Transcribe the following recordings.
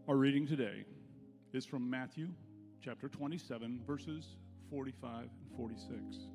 Our reading today is from Matthew chapter 27, verses 45 and 46.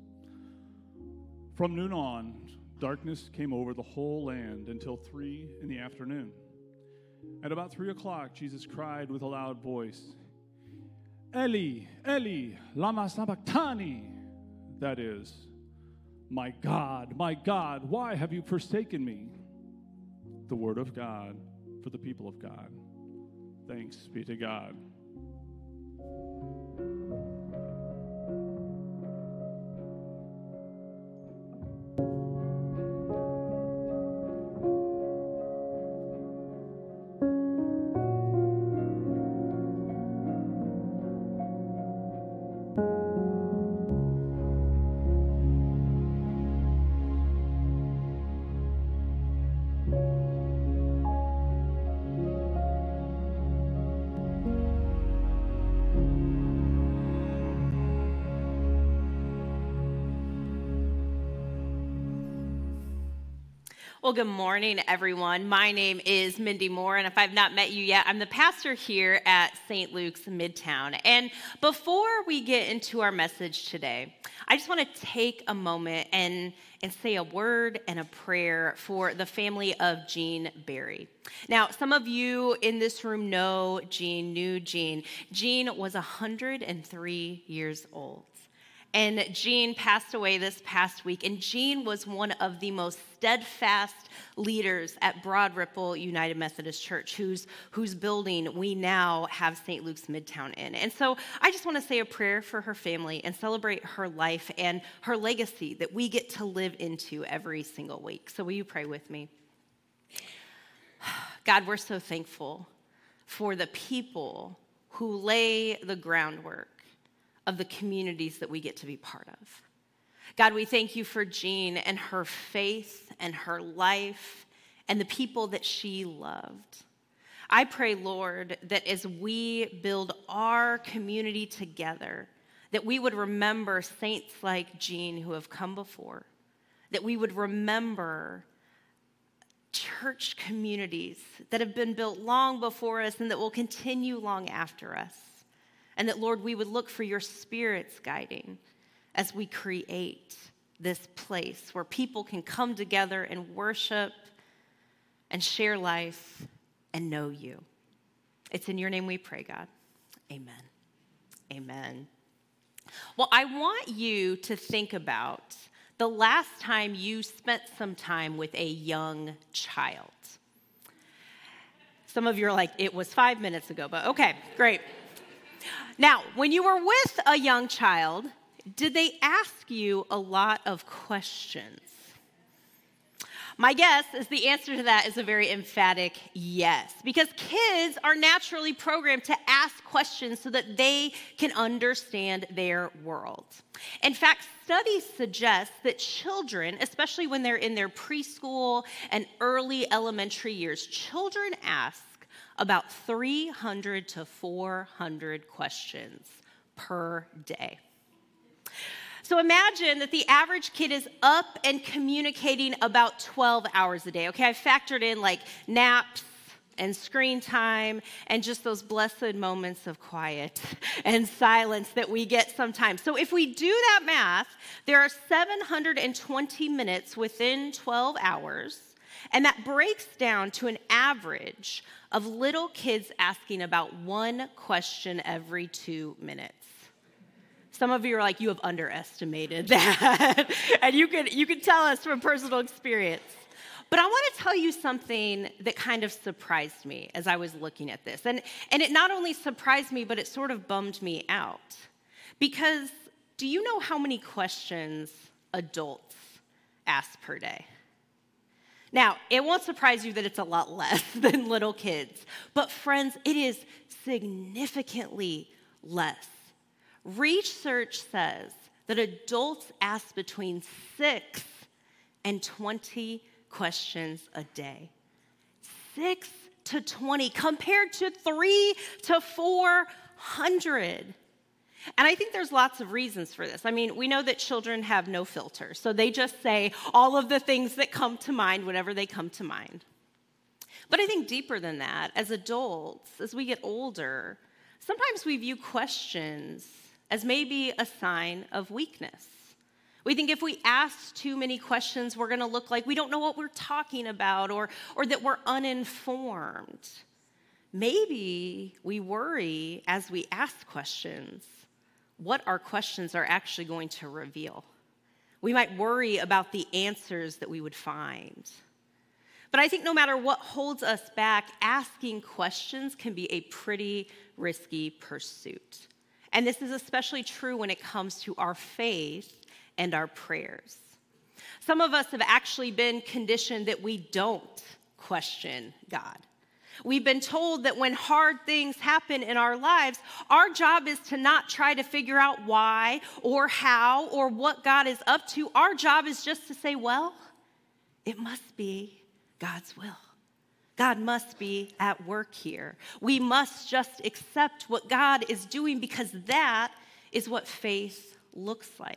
From noon on, darkness came over the whole land until 3 p.m. At about 3 o'clock, Jesus cried with a loud voice, Eli, Eli, lama sabachthani. That is, my God, why have you forsaken me? The word of God for the people of God. Thanks be to God. Well, good morning, everyone. My name is Mindy Moore, and if I've not met you yet, I'm the pastor here at St. Luke's Midtown. And before we get into our message today, I just want to take a moment and say a word and a prayer for the family of Jean Barry. Now, some of you in this room knew Jean. Jean was 103 years old. And Jean passed away this past week, and Jean was one of the most steadfast leaders at Broad Ripple United Methodist Church, whose building we now have St. Luke's Midtown in. And so I just want to say a prayer for her family and celebrate her life and her legacy that we get to live into every single week. So will you pray with me? God, we're so thankful for the people who lay the groundwork of the communities that we get to be part of. God, we thank you for Jean and her faith and her life and the people that she loved. I pray, Lord, that as we build our community together, that we would remember saints like Jean who have come before, that we would remember church communities that have been built long before us and that will continue long after us. And that, Lord, we would look for your Spirit's guiding as we create this place where people can come together and worship and share life and know you. It's in your name we pray, God. Amen. Amen. Well, I want you to think about the last time you spent some time with a young child. Some of you are like, it was 5 minutes ago, but okay, great. Now, when you were with a young child, did they ask you a lot of questions? My guess is the answer to that is a very emphatic yes, because kids are naturally programmed to ask questions so that they can understand their world. In fact, studies suggest that children, especially when they're in their preschool and early elementary years, children ask about 300 to 400 questions per day. So imagine that the average kid is up and communicating about 12 hours a day. Okay, I factored in like naps and screen time and just those blessed moments of quiet and silence that we get sometimes. So if we do that math, there are 720 minutes within 12 hours, and that breaks down to an average of little kids asking about one question every 2 minutes. Some of you are like, you have underestimated that. And you can tell us from personal experience. But I want to tell you something that kind of surprised me as I was looking at this. And it not only surprised me, but it sort of bummed me out. Because do you know how many questions adults ask per day? Now, it won't surprise you that it's a lot less than little kids. But friends, it is significantly less. Research says that adults ask between 6 and 20 questions a day. 6 to 20 compared to 3 to 400. And I think there's lots of reasons for this. I mean, we know that children have no filter, so they just say all of the things that come to mind whenever they come to mind. But I think deeper than that, as adults, as we get older, sometimes we view questions as maybe a sign of weakness. We think if we ask too many questions, we're going to look like we don't know what we're talking about or that we're uninformed. Maybe we worry as we ask questions what our questions are actually going to reveal. We might worry about the answers that we would find. But I think no matter what holds us back, asking questions can be a pretty risky pursuit. And this is especially true when it comes to our faith and our prayers. Some of us have actually been conditioned that we don't question God. We've been told that when hard things happen in our lives, our job is to not try to figure out why or how or what God is up to. Our job is just to say, well, it must be God's will. God must be at work here. We must just accept what God is doing because that is what faith looks like.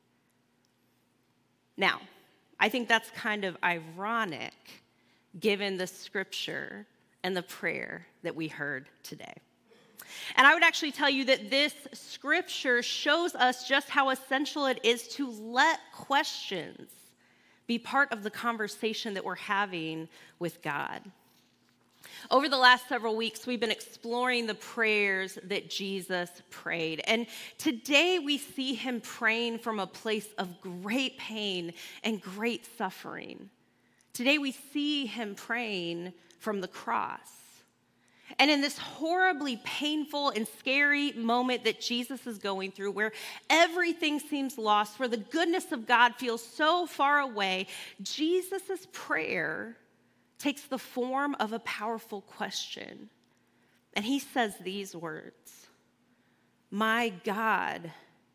Now, I think that's kind of ironic given the scripture and the prayer that we heard today. And I would actually tell you that this scripture shows us just how essential it is to let questions be part of the conversation that we're having with God. Over the last several weeks, we've been exploring the prayers that Jesus prayed. And today we see him praying from a place of great pain and great suffering. Today we see him praying from the cross. And in this horribly painful and scary moment that Jesus is going through, where everything seems lost, where the goodness of God feels so far away, Jesus' prayer takes the form of a powerful question. And he says these words, my God,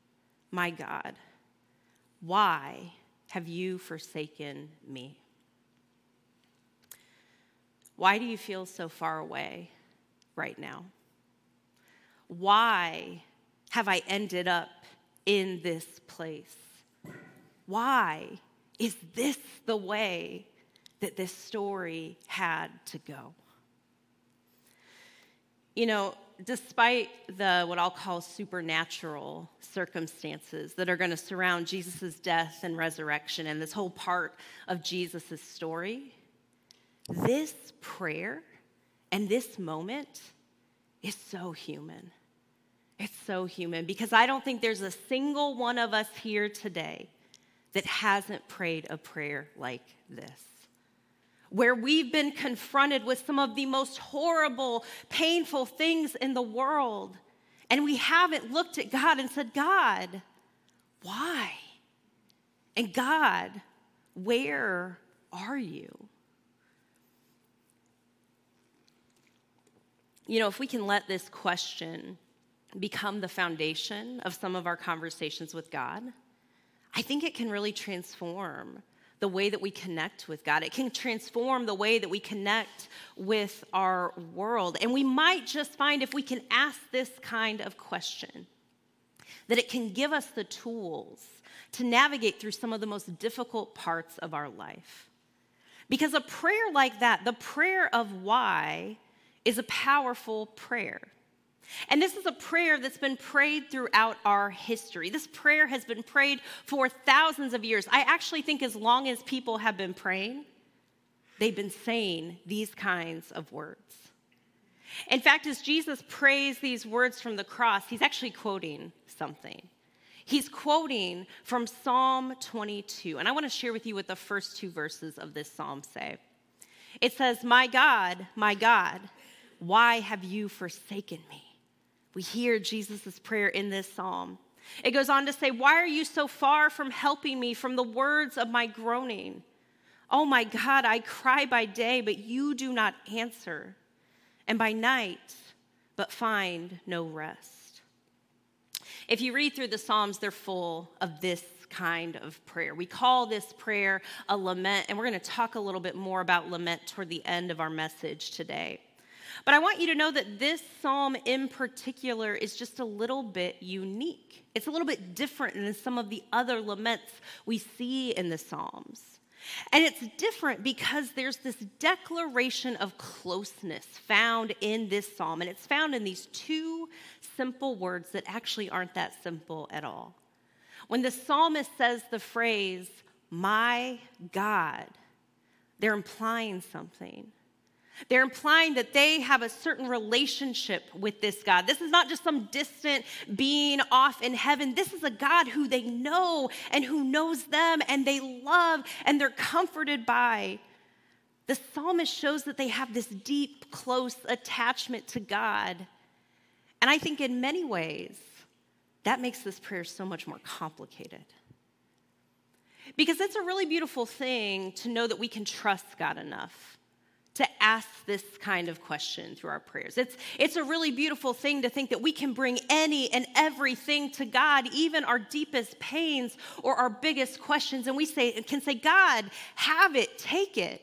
why have you forsaken me?" Why do you feel so far away right now? Why have I ended up in this place? Why is this the way that this story had to go? You know, despite the what I'll call supernatural circumstances that are going to surround Jesus' death and resurrection and this whole part of Jesus' story, this prayer and this moment is so human. It's so human because I don't think there's a single one of us here today that hasn't prayed a prayer like this, where we've been confronted with some of the most horrible, painful things in the world, and we haven't looked at God and said, God, why? And God, where are you? You know, if we can let this question become the foundation of some of our conversations with God, I think it can really transform the way that we connect with God. It can transform the way that we connect with our world. And we might just find if we can ask this kind of question, that it can give us the tools to navigate through some of the most difficult parts of our life. Because a prayer like that, the prayer of why, is a powerful prayer. And this is a prayer that's been prayed throughout our history. This prayer has been prayed for thousands of years. I actually think as long as people have been praying, they've been saying these kinds of words. In fact, as Jesus prays these words from the cross, he's actually quoting something. He's quoting from Psalm 22. And I want to share with you what the first two verses of this psalm say. It says, my God, why have you forsaken me?" We hear Jesus' prayer in this psalm. It goes on to say, "Why are you so far from helping me from the words of my groaning? Oh my God, I cry by day, but you do not answer, and by night, but find no rest." If you read through the Psalms, they're full of this kind of prayer. We call this prayer a lament, and we're going to talk a little bit more about lament toward the end of our message today. But I want you to know that this psalm in particular is just a little bit unique. It's a little bit different than some of the other laments we see in the Psalms. And it's different because there's this declaration of closeness found in this psalm. And it's found in these two simple words that actually aren't that simple at all. When the psalmist says the phrase, "my God," they're implying something. They're implying that they have a certain relationship with this God. This is not just some distant being off in heaven. This is a God who they know and who knows them and they love and they're comforted by. The psalmist shows that they have this deep, close attachment to God. And I think in many ways, that makes this prayer so much more complicated. Because it's a really beautiful thing to know that we can trust God enough to ask this kind of question through our prayers. It's a really beautiful thing to think that we can bring any and everything to God, even our deepest pains or our biggest questions, and we can say, "God, have it, take it."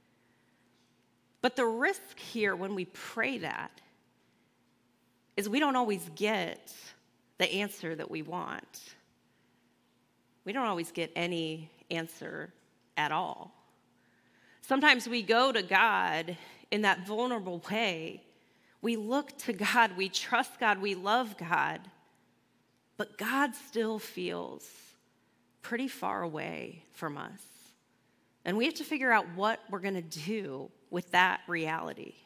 But the risk here when we pray that is we don't always get the answer that we want. We don't always get any answer at all. Sometimes we go to God in that vulnerable way. We look to God, we trust God, we love God, but God still feels pretty far away from us. And we have to figure out what we're going to do with that reality.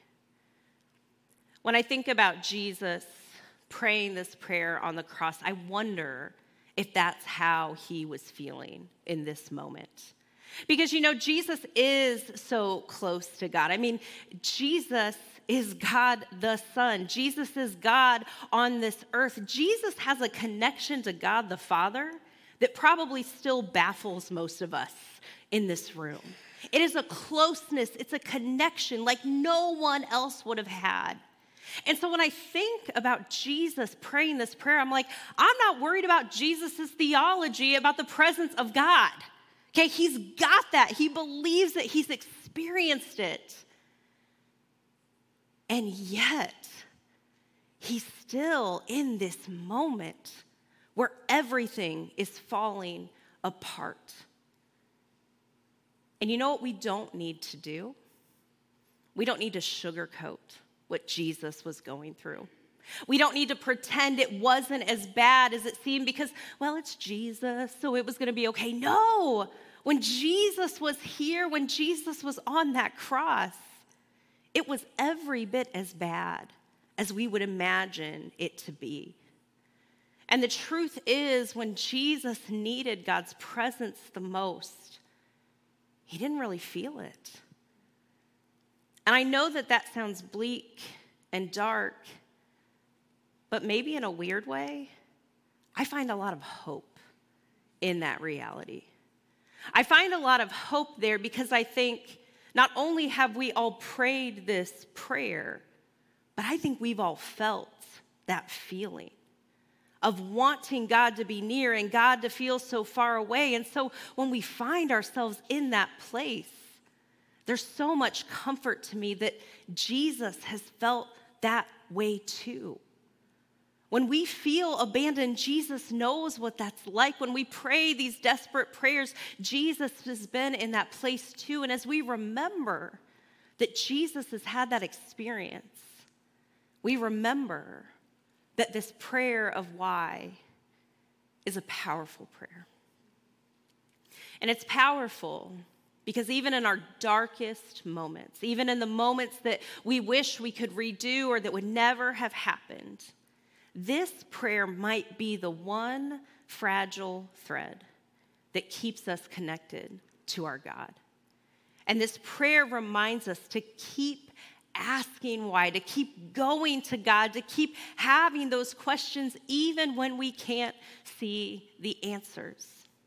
When I think about Jesus praying this prayer on the cross, I wonder if that's how he was feeling in this moment. Because, Jesus is so close to God. I mean, Jesus is God the Son. Jesus is God on this earth. Jesus has a connection to God the Father that probably still baffles most of us in this room. It is a closeness, it's a connection like no one else would have had. And so when I think about Jesus praying this prayer, I'm like, I'm not worried about Jesus' theology about the presence of God. Okay, he's got that. He believes it. He's experienced it. And yet, he's still in this moment where everything is falling apart. And you know what we don't need to do? We don't need to sugarcoat what Jesus was going through. We don't need to pretend it wasn't as bad as it seemed because, well, it's Jesus, so it was going to be okay. No, when Jesus was here, when Jesus was on that cross, it was every bit as bad as we would imagine it to be. And the truth is, when Jesus needed God's presence the most, he didn't really feel it. And I know that that sounds bleak and dark, but maybe in a weird way, I find a lot of hope in that reality. I find a lot of hope there because I think not only have we all prayed this prayer, but I think we've all felt that feeling of wanting God to be near and God to feel so far away. And so when we find ourselves in that place, there's so much comfort to me that Jesus has felt that way too. When we feel abandoned, Jesus knows what that's like. When we pray these desperate prayers, Jesus has been in that place too. And as we remember that Jesus has had that experience, we remember that this prayer of why is a powerful prayer. And it's powerful because even in our darkest moments, even in the moments that we wish we could redo or that would never have happened, this prayer might be the one fragile thread that keeps us connected to our God. And this prayer reminds us to keep asking why, to keep going to God, to keep having those questions even when we can't see the answers.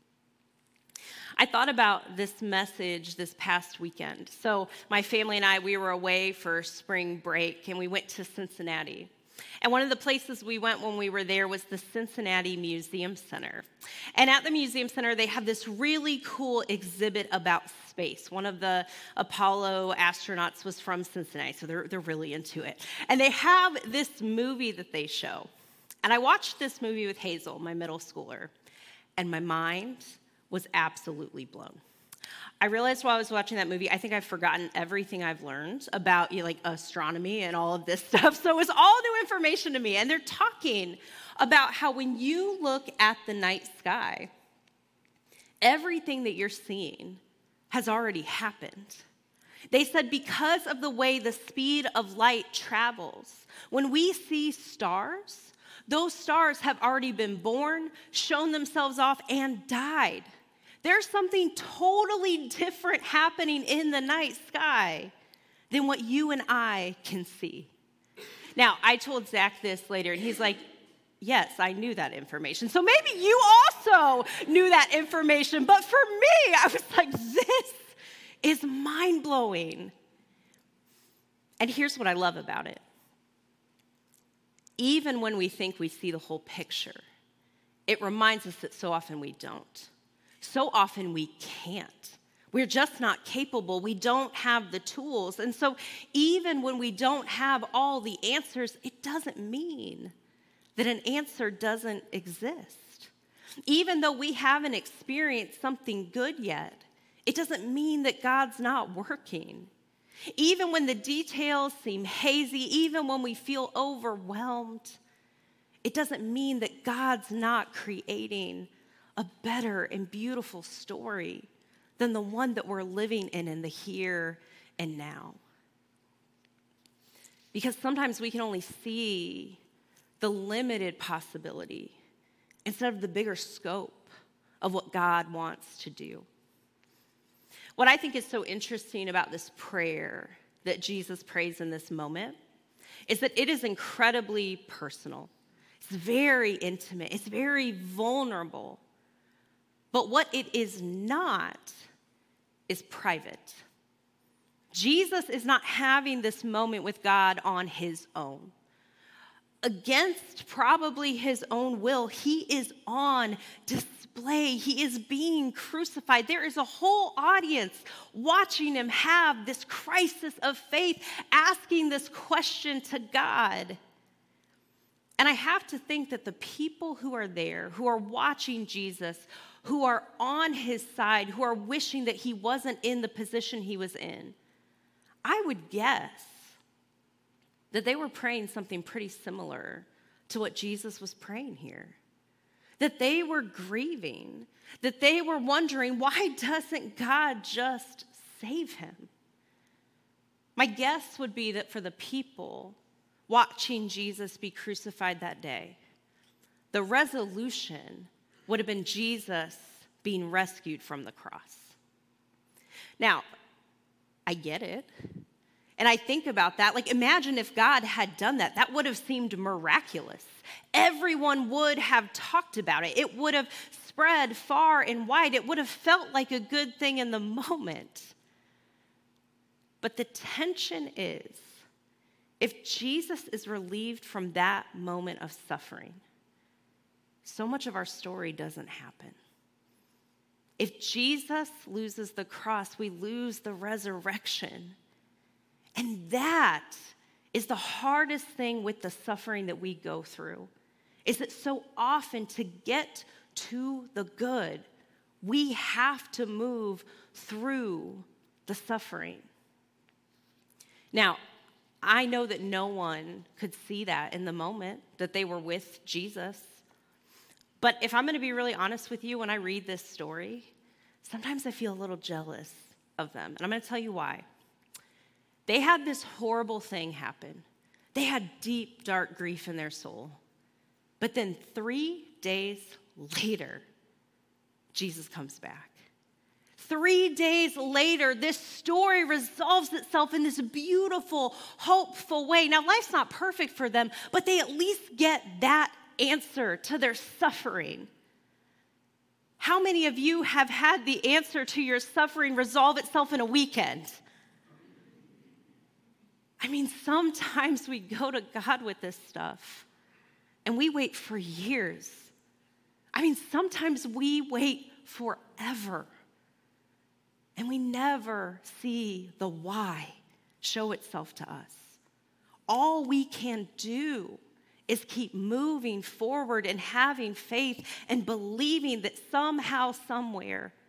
I thought about this message this past weekend. So my family and I, we were away for spring break, and we went to Cincinnati. And one of the places we went when we were there was the Cincinnati Museum Center. And at the Museum Center, they have this really cool exhibit about space. One of the Apollo astronauts was from Cincinnati, so they're really into it. And they have this movie that they show. And I watched this movie with Hazel, my middle schooler, and my mind was absolutely blown. I realized while I was watching that movie, I think I've forgotten everything I've learned about like astronomy and all of this stuff. So it was all new information to me. And they're talking about how when you look at the night sky, everything that you're seeing has already happened. They said because of the way the speed of light travels, when we see stars, those stars have already been born, shown themselves off, and died. There's something totally different happening in the night sky than what you and I can see. Now, I told Zach this later, and he's like, yes, I knew that information. So maybe you also knew that information. But for me, I was like, this is mind-blowing. And here's what I love about it. Even when we think we see the whole picture, it reminds us that so often we don't. So often we can't. We're just not capable. We don't have the tools. And so even when we don't have all the answers, it doesn't mean that an answer doesn't exist. Even though we haven't experienced something good yet, it doesn't mean that God's not working. Even when the details seem hazy, even when we feel overwhelmed, it doesn't mean that God's not creating a better and beautiful story than the one that we're living in the here and now. Because sometimes we can only see the limited possibility instead of the bigger scope of what God wants to do. What I think is so interesting about this prayer that Jesus prays in this moment is that it is incredibly personal. It's very intimate. It's very vulnerable. But what it is not is private. Jesus is not having this moment with God on his own. Against probably his own will, he is on display. He is being crucified. There is a whole audience watching him have this crisis of faith, asking this question to God. And I have to think that the people who are there, who are watching Jesus, who are on his side, who are wishing that he wasn't in the position he was in, I would guess that they were praying something pretty similar to what Jesus was praying here. That they were grieving, that they were wondering, why doesn't God just save him? My guess would be that for the people watching Jesus be crucified that day, the resolution would have been Jesus being rescued from the cross. Now, I get it. And I think about that. Like, imagine if God had done that. That would have seemed miraculous. Everyone would have talked about it. It would have spread far and wide. It would have felt like a good thing in the moment. But the tension is, if Jesus is relieved from that moment of suffering, so much of our story doesn't happen. If Jesus loses the cross, we lose the resurrection. And that is the hardest thing with the suffering that we go through, is that so often to get to the good, we have to move through the suffering. Now, I know that no one could see that in the moment that they were with Jesus. But if I'm going to be really honest with you, when I read this story, sometimes I feel a little jealous of them. And I'm going to tell you why. They had this horrible thing happen. They had deep, dark grief in their soul. But then 3 days later, Jesus comes back. 3 days later, this story resolves itself in this beautiful, hopeful way. Now, life's not perfect for them, but they at least get that answer to their suffering. How many of you have had the answer to your suffering resolve itself in a weekend? I mean, sometimes we go to God with this stuff and we wait for years. I mean, sometimes we wait forever and we never see the why show itself to us. All we can do is keep moving forward and having faith and believing that somehow, somewhere,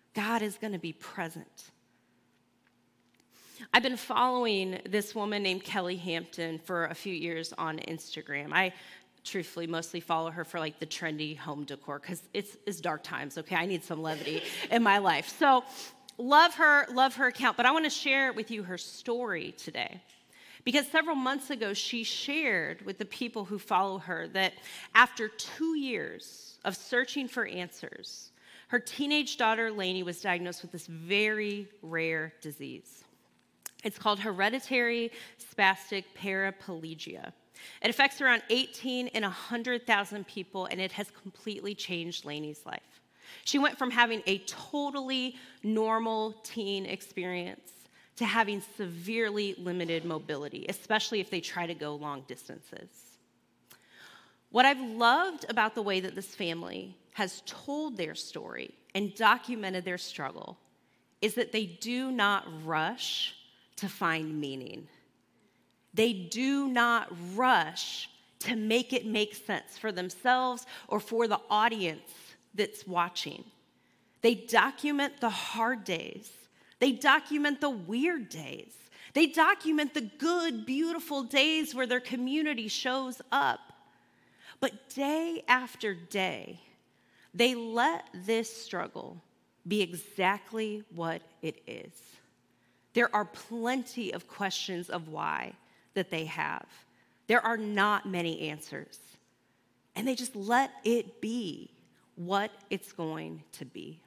God is going to be present. I've been following this woman named Kelly Hampton for a few years on Instagram. I truthfully mostly follow her for like the trendy home decor because it's dark times, okay? I need some levity in my life. So love her account, but I want to share with you her story today. Because several months ago, she shared with the people who follow her that after 2 years of searching for answers, her teenage daughter, Lainey, was diagnosed with this very rare disease. It's called hereditary spastic paraplegia. It affects around 18 in 100,000 people, and it has completely changed Lainey's life. She went from having a totally normal teen experience to having severely limited mobility, especially if they try to go long distances. What I've loved about the way that this family has told their story and documented their struggle is that they do not rush to find meaning. They do not rush to make it make sense for themselves or for the audience that's watching. They document the hard days. They document the weird days. They document the good, beautiful days where their community shows up. But day after day, they let this struggle be exactly what it is. There are plenty of questions of why that they have. There are not many answers. And they just let it be what it's going to be.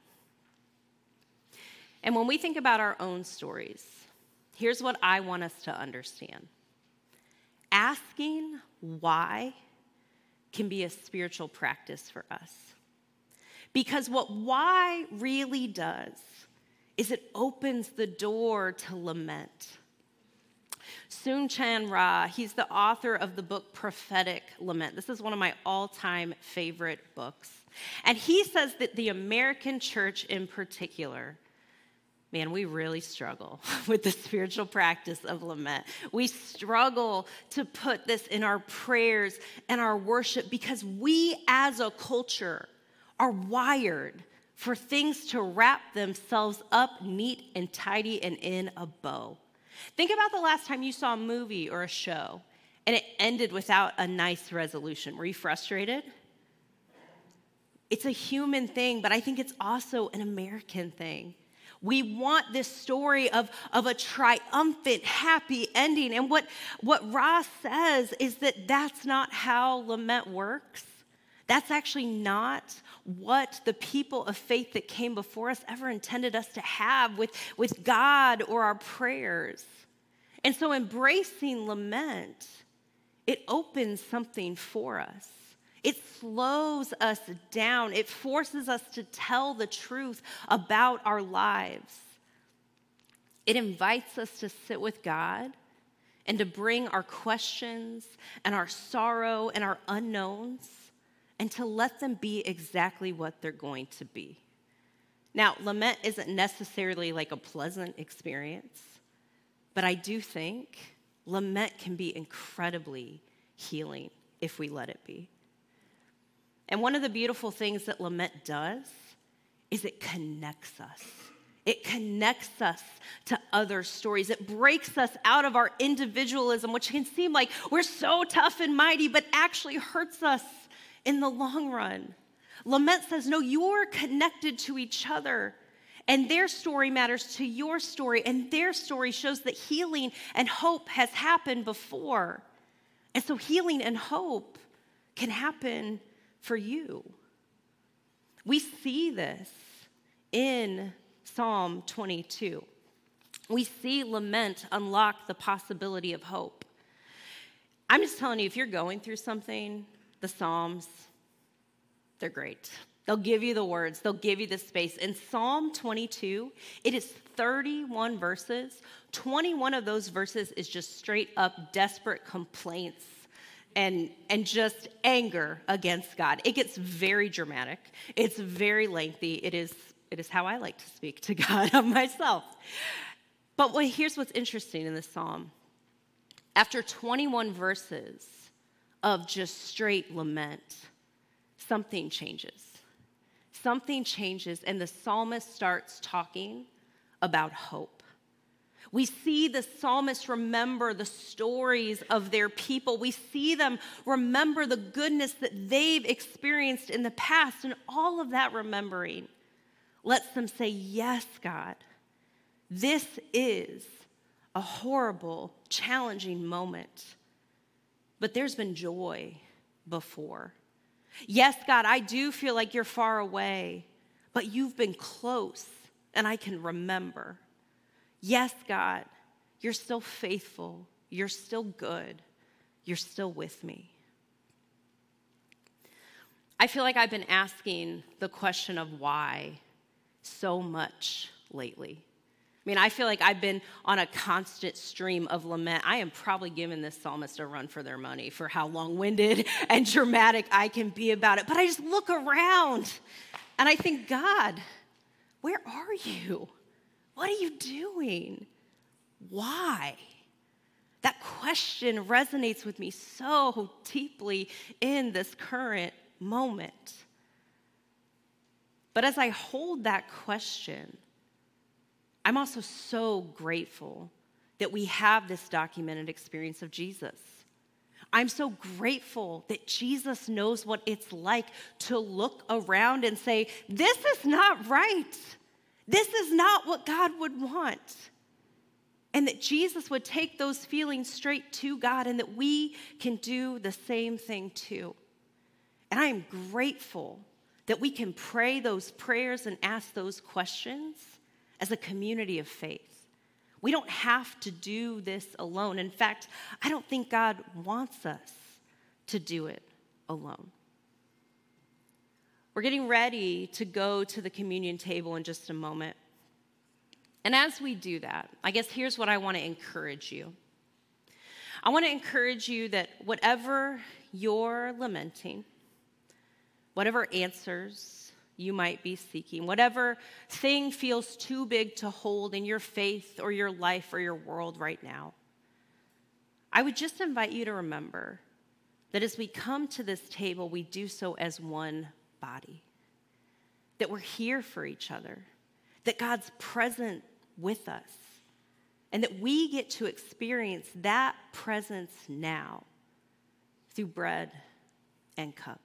And when we think about our own stories, here's what I want us to understand. Asking why can be a spiritual practice for us. Because what why really does is it opens the door to lament. Soong-Chan Rah, he's the author of the book Prophetic Lament. This is one of my all-time favorite books. And he says that the American church in particular, man, we really struggle with the spiritual practice of lament. We struggle to put this in our prayers and our worship because we as a culture are wired for things to wrap themselves up neat and tidy and in a bow. Think about the last time you saw a movie or a show and it ended without a nice resolution. Were you frustrated? It's a human thing, but I think it's also an American thing. We want this story of a triumphant, happy ending. And what Ross says is that that's not how lament works. That's actually not what the people of faith that came before us ever intended us to have with God or our prayers. And so embracing lament, it opens something for us. It slows us down. It forces us to tell the truth about our lives. It invites us to sit with God and to bring our questions and our sorrow and our unknowns and to let them be exactly what they're going to be. Now, lament isn't necessarily like a pleasant experience, but I do think lament can be incredibly healing if we let it be. And one of the beautiful things that lament does is it connects us. It connects us to other stories. It breaks us out of our individualism, which can seem like we're so tough and mighty, but actually hurts us in the long run. Lament says, no, you're connected to each other, and their story matters to your story, and their story shows that healing and hope has happened before. And so healing and hope can happen for you. We see this in Psalm 22. We see lament unlock the possibility of hope. I'm just telling you, if you're going through something, the Psalms, they're great. They'll give you the words. They'll give you the space. In Psalm 22, it is 31 verses. 21 of those verses is just straight up desperate complaints and just anger against God. It gets very dramatic. It's very lengthy. It is how I like to speak to God of myself. But here's what's interesting in this psalm. After 21 verses of just straight lament, something changes. something changes and the psalmist starts talking about hope. We see the psalmist remember the stories of their people. We see them remember the goodness that they've experienced in the past, and all of that remembering lets them say, yes, God, this is a horrible, challenging moment, but there's been joy before. Yes, God, I do feel like you're far away, but you've been close, and I can remember. Yes, God, you're still faithful. You're still good. You're still with me. I feel like I've been asking the question of why so much lately. I mean, I feel like I've been on a constant stream of lament. I am probably giving this psalmist a run for their money for how long-winded and dramatic I can be about it. But I just look around and I think, God, where are you? What are you doing? Why? That question resonates with me so deeply in this current moment. But as I hold that question, I'm also so grateful that we have this documented experience of Jesus. I'm so grateful that Jesus knows what it's like to look around and say, this is not right. This is not what God would want. And that Jesus would take those feelings straight to God and that we can do the same thing too. And I am grateful that we can pray those prayers and ask those questions as a community of faith. We don't have to do this alone. In fact, I don't think God wants us to do it alone. We're getting ready to go to the communion table in just a moment. And as we do that, I guess here's what I want to encourage you. I want to encourage you that whatever you're lamenting, whatever answers you might be seeking, whatever thing feels too big to hold in your faith or your life or your world right now, I would just invite you to remember that as we come to this table, we do so as one body, that we're here for each other, that God's present with us, and that we get to experience that presence now through bread and cup.